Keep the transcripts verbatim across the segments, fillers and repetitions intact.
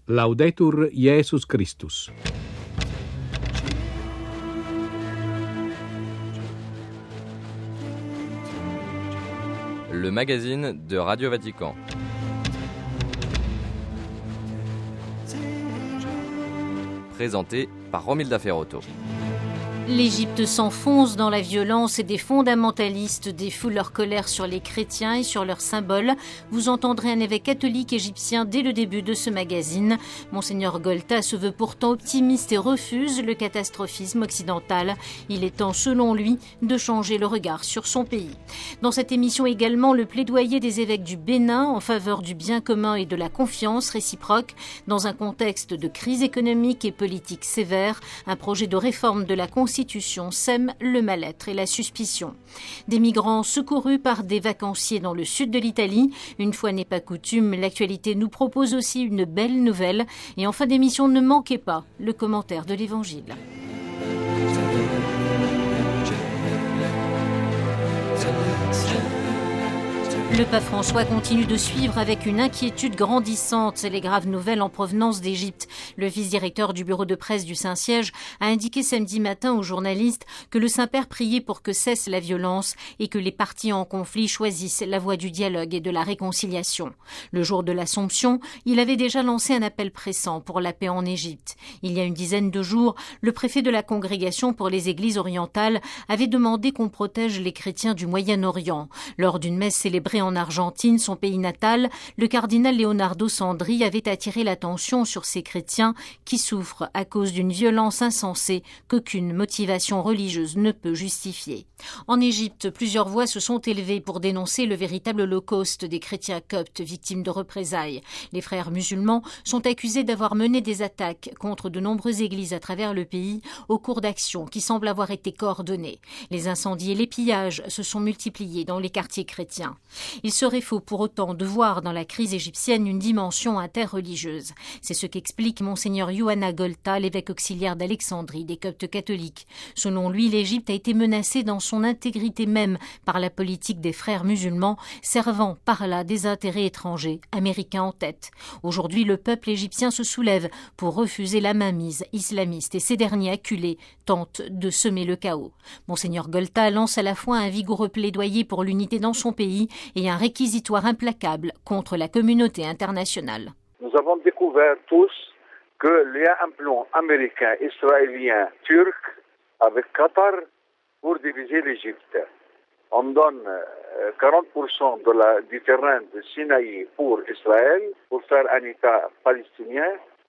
Laudetur Jesus Christus. Le magazine de Radio Vatican. Présenté par Romilda Ferrotto. L'Égypte s'enfonce dans la violence et des fondamentalistes défoulent leur colère sur les chrétiens et sur leurs symboles. Vous entendrez un évêque catholique égyptien dès le début de ce magazine. Monseigneur Golta se veut pourtant optimiste et refuse le catastrophisme occidental. Il est temps, selon lui, de changer le regard sur son pays. Dans cette émission également, le plaidoyer des évêques du Bénin en faveur du bien commun et de la confiance réciproque. Dans un contexte de crise économique et politique sévère, un projet de réforme de la Constitution sème le mal-être et la suspicion. Des migrants secourus par des vacanciers dans le sud de l'Italie. Une fois n'est pas coutume, l'actualité nous propose aussi une belle nouvelle. Et en fin d'émission, ne manquez pas le commentaire de l'Évangile. Le pape François continue de suivre avec une inquiétude grandissante les graves nouvelles en provenance d'Égypte. Le vice-directeur du bureau de presse du Saint-Siège a indiqué samedi matin aux journalistes que le Saint-Père priait pour que cesse la violence et que les parties en conflit choisissent la voie du dialogue et de la réconciliation. Le jour de l'Assomption, il avait déjà lancé un appel pressant pour la paix en Égypte. Il y a une dizaine de jours, le préfet de la Congrégation pour les Églises orientales avait demandé qu'on protège les chrétiens du Moyen-Orient. Lors d'une messe célébrée en Argentine, son pays natal, le cardinal Leonardo Sandri avait attiré l'attention sur ces chrétiens qui souffrent à cause d'une violence insensée qu'aucune motivation religieuse ne peut justifier. En Égypte, plusieurs voix se sont élevées pour dénoncer le véritable holocauste des chrétiens coptes victimes de représailles. Les frères musulmans sont accusés d'avoir mené des attaques contre de nombreuses églises à travers le pays au cours d'actions qui semblent avoir été coordonnées. Les incendies et les pillages se sont multipliés dans les quartiers chrétiens. Il serait faux pour autant de voir dans la crise égyptienne une dimension interreligieuse. C'est ce qu'explique Monseigneur Ioanna Golta, l'évêque auxiliaire d'Alexandrie des Coptes catholiques. Selon lui, l'Égypte a été menacée dans son intégrité même par la politique des frères musulmans, servant par là des intérêts étrangers, américains en tête. Aujourd'hui, le peuple égyptien se soulève pour refuser la mainmise islamiste et ces derniers acculés tentent de semer le chaos. Monseigneur Golta lance à la fois un vigoureux plaidoyer pour l'unité dans son pays et un réquisitoire implacable contre la communauté internationale. Nous avons découvert tous qu'il y a un plan américain, israélien, turc avec Qatar pour diviser l'Égypte. On donne quarante pour cent de la, du terrain de Sinaï pour Israël, pour faire un État palestinien,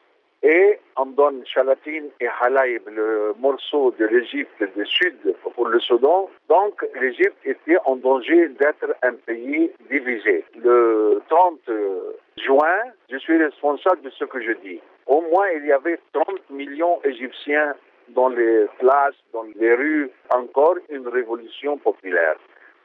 et on donne Chalatin et Halaïb, le morceau de l'Égypte du sud pour le Soudan. Donc l'Égypte était en danger d'être un pays divisé. Le trente juin, je suis responsable de ce que je dis. Au moins, il y avait trente millions d'Égyptiens dans les places, dans les rues, encore une révolution populaire. Pourquoi ?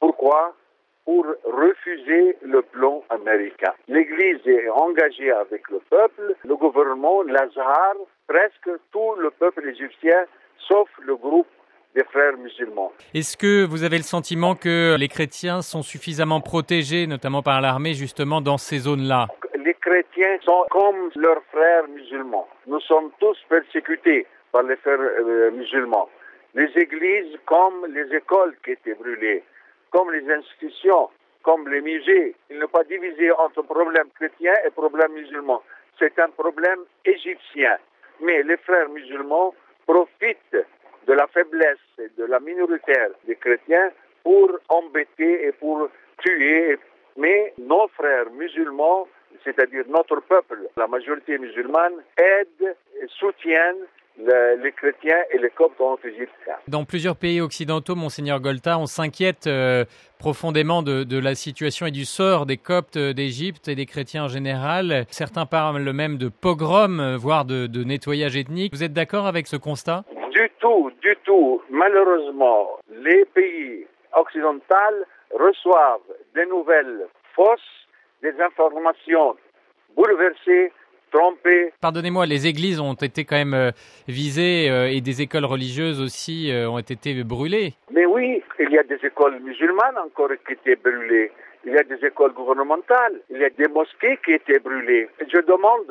Pour refuser le plan américain. L'Église est engagée avec le peuple, le gouvernement, l'Azhar, presque tout le peuple égyptien, sauf le groupe des frères musulmans. Est-ce que vous avez le sentiment que les chrétiens sont suffisamment protégés, notamment par l'armée, justement dans ces zones-là ? Les chrétiens sont comme leurs frères musulmans. Nous sommes tous persécutés par les frères euh, musulmans. Les églises comme les écoles qui étaient brûlées, comme les institutions, comme les musées. Il n'est pas divisé entre problème chrétien et problème musulman. C'est un problème égyptien. Mais les frères musulmans profitent de la faiblesse et de la minoritaire des chrétiens pour embêter et pour tuer. Mais nos frères musulmans, c'est-à-dire notre peuple, la majorité musulmane, aident et soutiennent Le, les chrétiens et les coptes en Égypte. Dans plusieurs pays occidentaux, Monseigneur Golta, on s'inquiète euh, profondément de, de la situation et du sort des coptes d'Égypte et des chrétiens en général. Certains parlent même de pogrom, voire de, de nettoyage ethnique. Vous êtes d'accord avec ce constat ? Du tout, du tout. Malheureusement, les pays occidentaux reçoivent des nouvelles fausses, des informations bouleversées, trompées. Pardonnez-moi, les églises ont été quand même euh, visées euh, et des écoles religieuses aussi euh, ont été brûlées. Mais oui, il y a des écoles musulmanes encore qui étaient brûlées. Il y a des écoles gouvernementales. Il y a des mosquées qui étaient brûlées. Je demande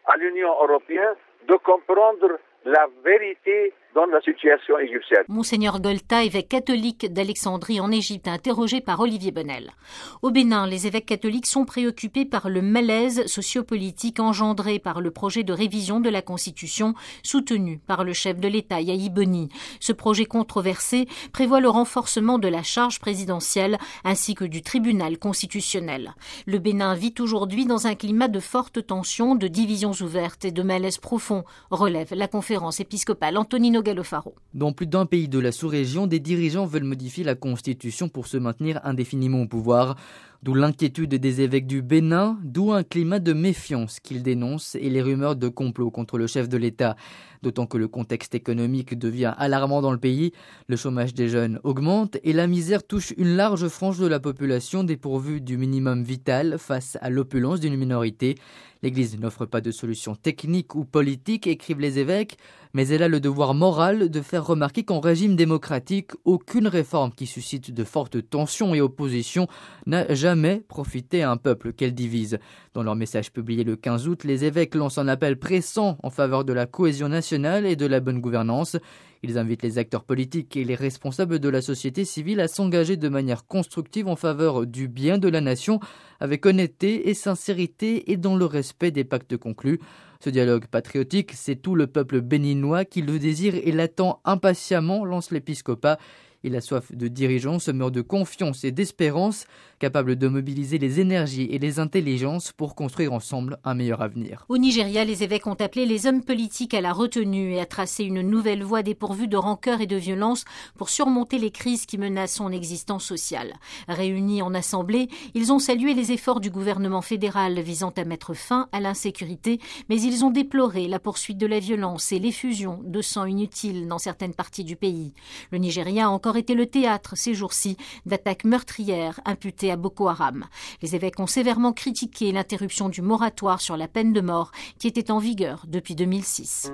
à l'Union européenne de comprendre la vérité dans la situation égyptienne. Monseigneur Golta, évêque catholique d'Alexandrie en Égypte, interrogé par Olivier Bonnel. Au Bénin, les évêques catholiques sont préoccupés par le malaise sociopolitique engendré par le projet de révision de la Constitution soutenu par le chef de l'État, Yahi Boni. Ce projet controversé prévoit le renforcement de la charge présidentielle ainsi que du tribunal constitutionnel. Le Bénin vit aujourd'hui dans un climat de forte tension, de divisions ouvertes et de malaise profond, relève la conférence épiscopale. Antonino Galofaro. Dans plus d'un pays de la sous-région, des dirigeants veulent modifier la Constitution pour se maintenir indéfiniment au pouvoir. D'où l'inquiétude des évêques du Bénin, d'où un climat de méfiance qu'ils dénoncent et les rumeurs de complot contre le chef de l'État. D'autant que le contexte économique devient alarmant dans le pays, le chômage des jeunes augmente et la misère touche une large frange de la population dépourvue du minimum vital face à l'opulence d'une minorité. L'Église n'offre pas de solution technique ou politique, écrivent les évêques, mais elle a le devoir moral de faire remarquer qu'en régime démocratique, aucune réforme qui suscite de fortes tensions et oppositions n'a jamais profité à un peuple qu'elle divise. Dans leur message publié le quinze août, les évêques lancent un appel pressant en faveur de la cohésion nationale et de la bonne gouvernance. Ils invitent les acteurs politiques et les responsables de la société civile à s'engager de manière constructive en faveur du bien de la nation, avec honnêteté et sincérité et dans le respect des pactes conclus. Ce dialogue patriotique, c'est tout le peuple béninois qui le désire et l'attend impatiemment, lance l'épiscopat. Il a soif de dirigeants, semeurs de confiance et d'espérance, capables de mobiliser les énergies et les intelligences pour construire ensemble un meilleur avenir. Au Nigeria, les évêques ont appelé les hommes politiques à la retenue et à tracer une nouvelle voie dépourvue de rancœur et de violence pour surmonter les crises qui menacent son existence sociale. Réunis en assemblée, ils ont salué les efforts du gouvernement fédéral visant à mettre fin à l'insécurité, mais ils ont déploré la poursuite de la violence et l'effusion de sang inutile dans certaines parties du pays. Le Nigeria a encore été le théâtre ces jours-ci d'attaques meurtrières imputées à Boko Haram. Les évêques ont sévèrement critiqué l'interruption du moratoire sur la peine de mort qui était en vigueur depuis deux mille six.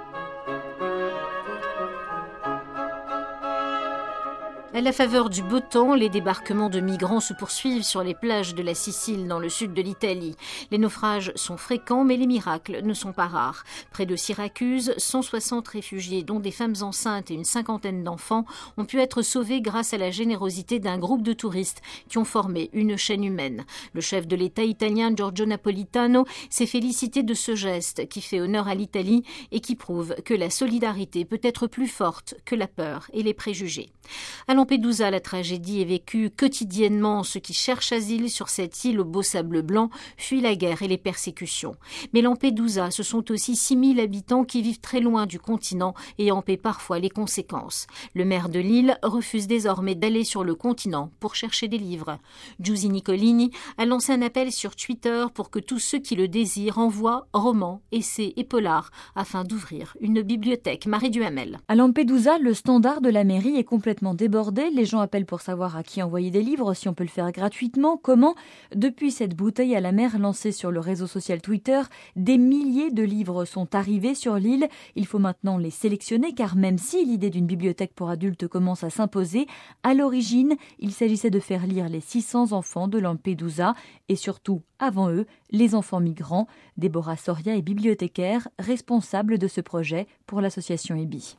À la faveur du beau temps, les débarquements de migrants se poursuivent sur les plages de la Sicile dans le sud de l'Italie. Les naufrages sont fréquents, mais les miracles ne sont pas rares. Près de Syracuse, cent soixante réfugiés, dont des femmes enceintes et une cinquantaine d'enfants, ont pu être sauvés grâce à la générosité d'un groupe de touristes qui ont formé une chaîne humaine. Le chef de l'État italien Giorgio Napolitano s'est félicité de ce geste qui fait honneur à l'Italie et qui prouve que la solidarité peut être plus forte que la peur et les préjugés. À Lampedusa, la tragédie est vécue quotidiennement. Ceux qui cherchent asile sur cette île au beau sable blanc fuient la guerre et les persécutions. Mais Lampedusa, ce sont aussi six mille habitants qui vivent très loin du continent et en paient parfois les conséquences. Le maire de l'île refuse désormais d'aller sur le continent pour chercher des livres. Giusy Nicolini a lancé un appel sur Twitter pour que tous ceux qui le désirent envoient romans, essais et polars afin d'ouvrir une bibliothèque. Marie Duhamel. À Lampedusa, le standard de la mairie est complètement débordé. Les gens appellent pour savoir à qui envoyer des livres, si on peut le faire gratuitement, comment. Depuis cette bouteille à la mer lancée sur le réseau social Twitter, des milliers de livres sont arrivés sur l'île. Il faut maintenant les sélectionner car même si l'idée d'une bibliothèque pour adultes commence à s'imposer, à l'origine, il s'agissait de faire lire les six cents enfants de Lampedusa et surtout, avant eux, les enfants migrants. Déborah Soria est bibliothécaire, responsable de ce projet pour l'association E B I.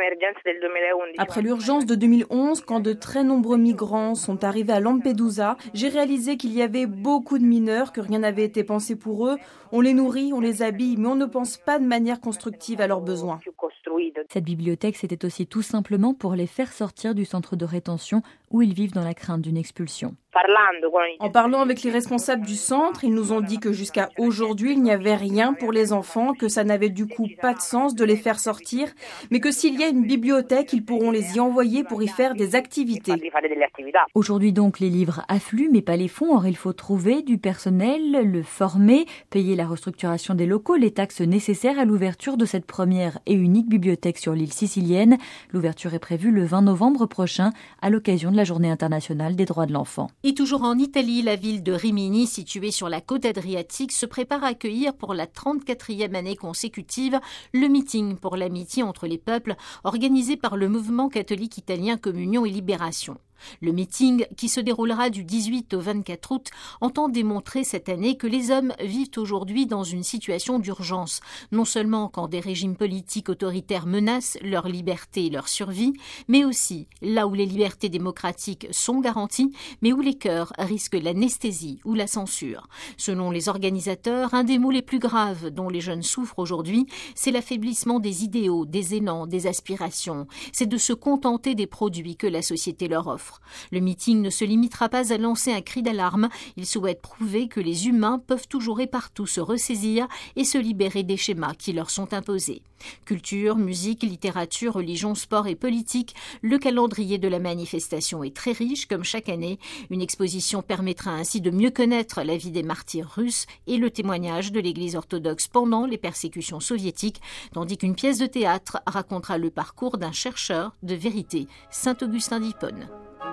Après l'urgence de deux mille onze, quand de très nombreux migrants sont arrivés à Lampedusa, j'ai réalisé qu'il y avait beaucoup de mineurs, que rien n'avait été pensé pour eux. On les nourrit, on les habille, mais on ne pense pas de manière constructive à leurs besoins. Cette bibliothèque, c'était aussi tout simplement pour les faire sortir du centre de rétention où ils vivent dans la crainte d'une expulsion. En parlant avec les responsables du centre, ils nous ont dit que jusqu'à aujourd'hui, il n'y avait rien pour les enfants, que ça n'avait du coup pas de sens de les faire sortir, mais que s'il y a une bibliothèque, ils pourront les y envoyer pour y faire des activités. Aujourd'hui donc, les livres affluent, mais pas les fonds. Or, il faut trouver du personnel, le former, payer la restructuration des locaux, les taxes nécessaires à l'ouverture de cette première et unique bibliothèque sur l'île sicilienne. L'ouverture est prévue le vingt novembre prochain, à l'occasion de la Journée internationale des droits de l'enfant. Et toujours en Italie, la ville de Rimini, située sur la côte adriatique, se prépare à accueillir pour la trente-quatrième année consécutive le meeting pour l'amitié entre les peuples organisé par le mouvement catholique italien Communion et Libération. Le meeting, qui se déroulera du dix-huit au vingt-quatre août, entend démontrer cette année que les hommes vivent aujourd'hui dans une situation d'urgence, non seulement quand des régimes politiques autoritaires menacent leur liberté et leur survie, mais aussi là où les libertés démocratiques sont garanties, mais où les cœurs risquent l'anesthésie ou la censure. Selon les organisateurs, un des maux les plus graves dont les jeunes souffrent aujourd'hui, c'est l'affaiblissement des idéaux, des élans, des aspirations. C'est de se contenter des produits que la société leur offre. Le meeting ne se limitera pas à lancer un cri d'alarme. Il souhaite prouver que les humains peuvent toujours et partout se ressaisir et se libérer des schémas qui leur sont imposés. Culture, musique, littérature, religion, sport et politique, le calendrier de la manifestation est très riche, comme chaque année. Une exposition permettra ainsi de mieux connaître la vie des martyrs russes et le témoignage de l'Église orthodoxe pendant les persécutions soviétiques, tandis qu'une pièce de théâtre racontera le parcours d'un chercheur de vérité, Saint Augustin d'Hippone.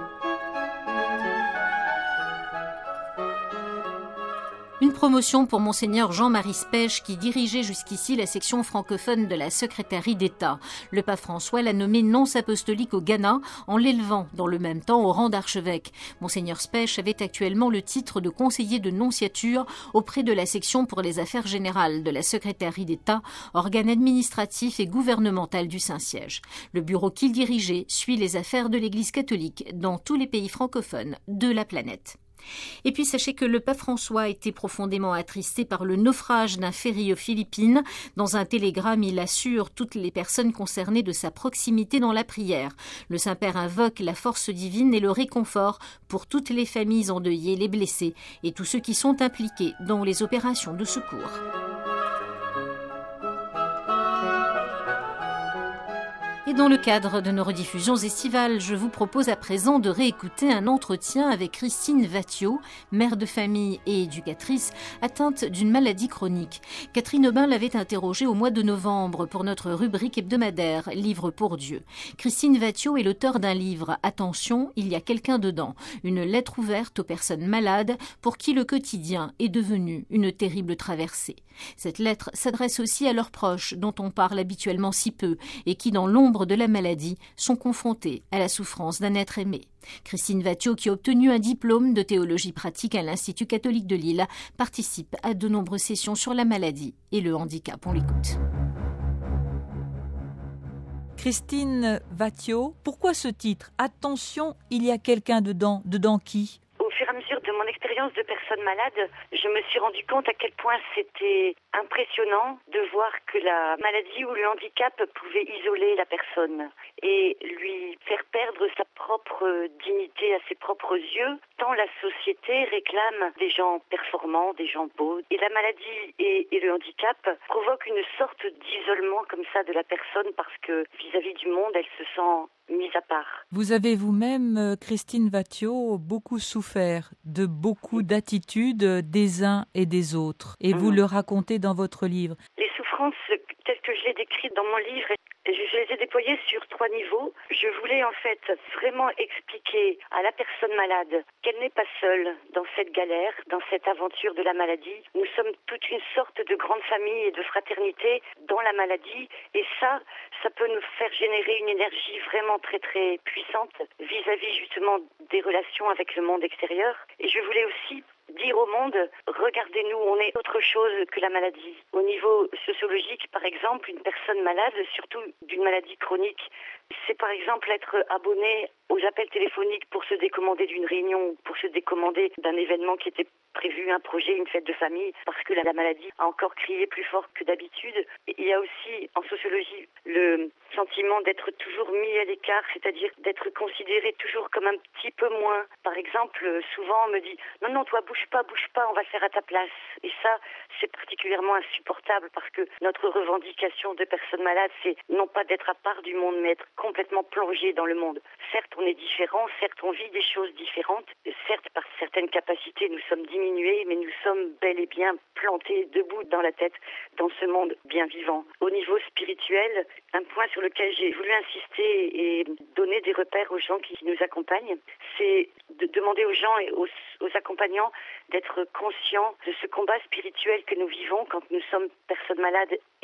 Une promotion pour Monseigneur Jean-Marie Spech qui dirigeait jusqu'ici la section francophone de la secrétairie d'État. Le pape François l'a nommé nonce apostolique au Ghana en l'élevant dans le même temps au rang d'archevêque. Monseigneur Spech avait actuellement le titre de conseiller de nonciature auprès de la section pour les affaires générales de la secrétairie d'État, organe administratif et gouvernemental du Saint-Siège. Le bureau qu'il dirigeait suit les affaires de l'Église catholique dans tous les pays francophones de la planète. Et puis sachez que le pape François a été profondément attristé par le naufrage d'un ferry aux Philippines. Dans un télégramme, il assure toutes les personnes concernées de sa proximité dans la prière. Le Saint-Père invoque la force divine et le réconfort pour toutes les familles endeuillées, les blessés et tous ceux qui sont impliqués dans les opérations de secours. Et dans le cadre de nos rediffusions estivales, je vous propose à présent de réécouter un entretien avec Christine Vathiot, mère de famille et éducatrice, atteinte d'une maladie chronique. Catherine Aubin l'avait interrogée au mois de novembre pour notre rubrique hebdomadaire « Livre pour Dieu ». Christine Vathiot est l'auteure d'un livre « Attention, il y a quelqu'un dedans », une lettre ouverte aux personnes malades pour qui le quotidien est devenu une terrible traversée. Cette lettre s'adresse aussi à leurs proches, dont on parle habituellement si peu, et qui, dans l'ombre de la maladie, sont confrontés à la souffrance d'un être aimé. Christine Vathiot, qui a obtenu un diplôme de théologie pratique à l'Institut catholique de Lille, participe à de nombreuses sessions sur la maladie et le handicap. On l'écoute. Christine Vathiot, pourquoi ce titre ? Attention, il y a quelqu'un dedans. Dedans qui ? Au fur et à mesure de mon expérience de personne malade, je me suis rendu compte à quel point c'était impressionnant de voir que la maladie ou le handicap pouvait isoler la personne et lui faire perdre sa propre dignité à ses propres yeux, tant la société réclame des gens performants, des gens beaux. Et la maladie et, et le handicap provoquent une sorte d'isolement comme ça de la personne parce que vis-à-vis du monde, elle se sent mise à part. Vous avez vous-même, Christine Vathiot, beaucoup souffert de beaucoup d'attitudes des uns et des autres. Et mmh. vous le racontez dans votre livre. Les souffrances telles que je les décris dans mon livre, je les ai déployées sur trois niveaux. Je voulais en fait vraiment expliquer à la personne malade qu'elle n'est pas seule dans cette galère, dans cette aventure de la maladie. Nous sommes toute une sorte de grande famille et de fraternité dans la maladie. Et ça, ça peut nous faire générer une énergie vraiment très très puissante vis-à-vis justement des relations avec le monde extérieur. Et je voulais aussi dire au monde, regardez-nous, on est autre chose que la maladie. Au niveau sociologique, par exemple, une personne malade, surtout d'une maladie chronique, c'est par exemple être abonné aux appels téléphoniques pour se décommander d'une réunion, pour se décommander d'un événement qui était prévu, un projet, une fête de famille, parce que la maladie a encore crié plus fort que d'habitude. Et il y a aussi, en sociologie, le sentiment d'être toujours mis à l'écart, c'est-à-dire d'être considéré toujours comme un petit peu moins. Par exemple, souvent on me dit « Non, non, toi, bouge pas, bouge pas, on va le faire à ta place ». Et ça, c'est particulièrement insupportable parce que notre revendication de personnes malades, c'est non pas d'être à part du monde, mais être complètement plongé dans le monde. Certes, on est différents, certes, on vit des choses différentes, certes, par certaines capacités, nous sommes diminués, mais nous sommes bel et bien plantés debout dans la tête dans ce monde bien vivant. Au niveau spirituel, un point sur lequel j'ai voulu insister et donner des repères aux gens qui nous accompagnent, c'est de demander aux gens et aux, aux accompagnants d'être conscients de ce combat spirituel que nous vivons quand nous sommes personnes malades et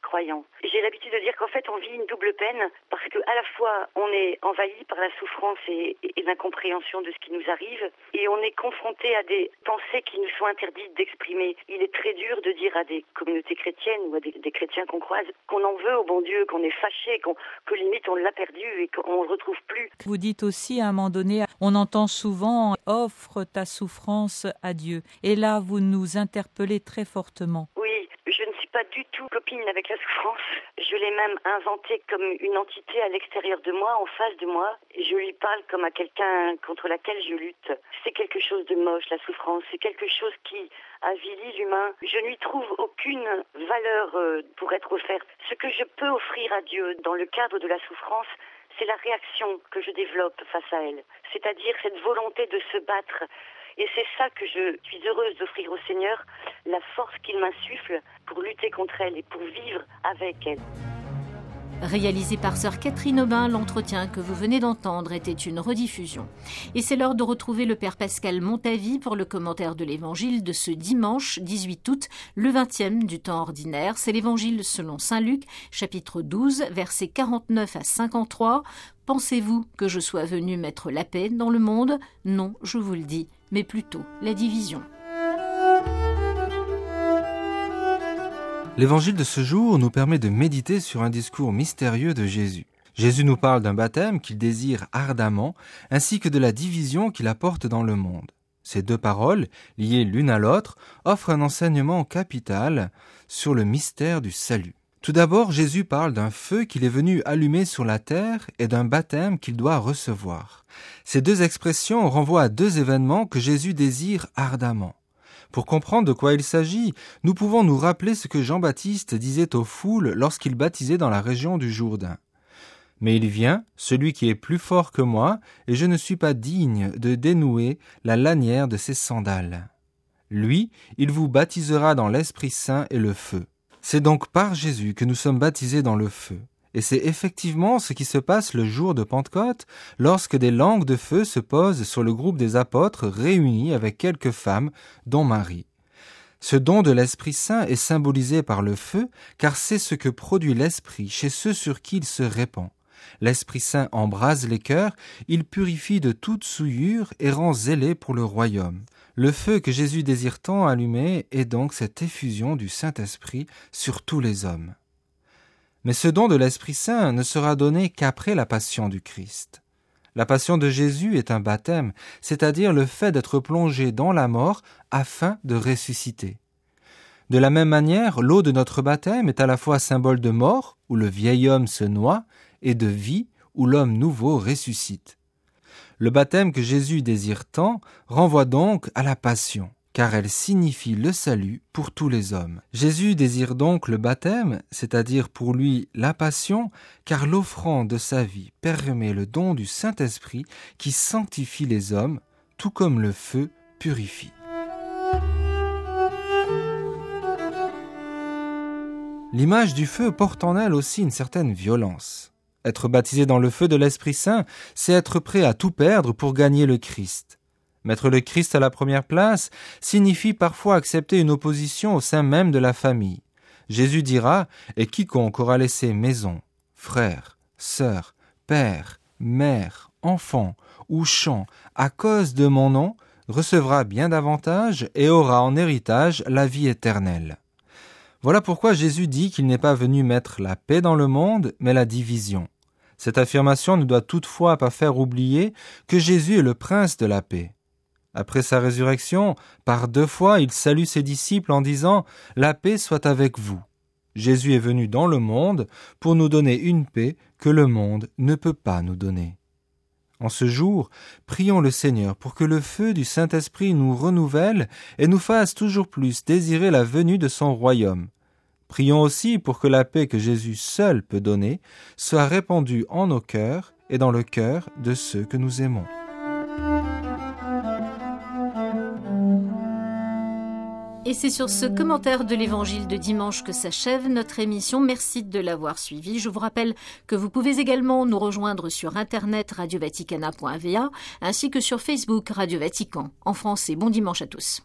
croyants. J'ai l'habitude de dire qu'en fait on vit une double peine parce que à la fois on est envahi par la souffrance et, et l'incompréhension de ce qui nous arrive et on est confronté à des pensées qui nous sont interdites d'exprimer. Il est très dur de dire à des communautés chrétiennes ou à des, des chrétiens qu'on croise qu'on en veut au bon Dieu, qu'on est fâché, qu'on, que limite on l'a perdu et qu'on ne le retrouve plus. Vous dites aussi à un moment donné, on entend souvent « offre ta souffrance à Dieu ». Et là, vous nous interpellez très fortement. Oui, je ne suis pas du tout copine avec la souffrance. Je l'ai même inventée comme une entité à l'extérieur de moi, en face de moi. Et je lui parle comme à quelqu'un contre laquelle je lutte. C'est quelque chose de moche, la souffrance. C'est quelque chose qui avilit l'humain. Je ne lui trouve aucune valeur pour être offerte. Ce que je peux offrir à Dieu dans le cadre de la souffrance, c'est la réaction que je développe face à elle. C'est-à-dire cette volonté de se battre. Et c'est ça que je suis heureuse d'offrir au Seigneur, la force qu'il m'insuffle pour lutter contre elle et pour vivre avec elle. Réalisé par sœur Catherine Aubin, l'entretien que vous venez d'entendre était une rediffusion. Et c'est l'heure de retrouver le père Pascal Montavy pour le commentaire de l'évangile de ce dimanche dix-huit août, le vingtième du temps ordinaire. C'est l'évangile selon saint Luc, chapitre douze, versets quarante-neuf à cinquante-trois. Pensez-vous que je sois venu mettre la paix dans le monde ? Non, je vous le dis, mais plutôt la division. L'évangile de ce jour nous permet de méditer sur un discours mystérieux de Jésus. Jésus nous parle d'un baptême qu'il désire ardemment, ainsi que de la division qu'il apporte dans le monde. Ces deux paroles, liées l'une à l'autre, offrent un enseignement capital sur le mystère du salut. Tout d'abord, Jésus parle d'un feu qu'il est venu allumer sur la terre et d'un baptême qu'il doit recevoir. Ces deux expressions renvoient à deux événements que Jésus désire ardemment. Pour comprendre de quoi il s'agit, nous pouvons nous rappeler ce que Jean-Baptiste disait aux foules lorsqu'il baptisait dans la région du Jourdain. « Mais il vient, celui qui est plus fort que moi, et je ne suis pas digne de dénouer la lanière de ses sandales. Lui, il vous baptisera dans l'Esprit Saint et le feu. » C'est donc par Jésus que nous sommes baptisés dans le feu. Et c'est effectivement ce qui se passe le jour de Pentecôte, lorsque des langues de feu se posent sur le groupe des apôtres réunis avec quelques femmes, dont Marie. Ce don de l'Esprit Saint est symbolisé par le feu, car c'est ce que produit l'Esprit chez ceux sur qui il se répand. L'Esprit Saint embrase les cœurs, il purifie de toute souillure et rend zélés pour le royaume. Le feu que Jésus désire tant allumer est donc cette effusion du Saint-Esprit sur tous les hommes. Mais ce don de l'Esprit Saint ne sera donné qu'après la passion du Christ. La passion de Jésus est un baptême, c'est-à-dire le fait d'être plongé dans la mort afin de ressusciter. De la même manière, l'eau de notre baptême est à la fois symbole de mort, où le vieil homme se noie, et de vie, où l'homme nouveau ressuscite. Le baptême que Jésus désire tant renvoie donc à la passion, car elle signifie le salut pour tous les hommes. Jésus désire donc le baptême, c'est-à-dire pour lui la passion, car l'offrande de sa vie permet le don du Saint-Esprit qui sanctifie les hommes, tout comme le feu purifie. L'image du feu porte en elle aussi une certaine violence. Être baptisé dans le feu de l'Esprit Saint, c'est être prêt à tout perdre pour gagner le Christ. Mettre le Christ à la première place signifie parfois accepter une opposition au sein même de la famille. Jésus dira « Et quiconque aura laissé maison, frères, sœurs, père, mère, enfants ou champs à cause de mon nom, recevra bien davantage et aura en héritage la vie éternelle. » Voilà pourquoi Jésus dit qu'il n'est pas venu mettre la paix dans le monde, mais la division. Cette affirmation ne doit toutefois pas faire oublier que Jésus est le prince de la paix. Après sa résurrection, par deux fois, il salue ses disciples en disant « La paix soit avec vous ». Jésus est venu dans le monde pour nous donner une paix que le monde ne peut pas nous donner. En ce jour, prions le Seigneur pour que le feu du Saint-Esprit nous renouvelle et nous fasse toujours plus désirer la venue de son royaume. Prions aussi pour que la paix que Jésus seul peut donner soit répandue en nos cœurs et dans le cœur de ceux que nous aimons. Et c'est sur ce commentaire de l'évangile de dimanche que s'achève notre émission. Merci de l'avoir suivi. Je vous rappelle que vous pouvez également nous rejoindre sur internet radio vaticana point v a ainsi que sur Facebook Radio Vatican. En français, bon dimanche à tous.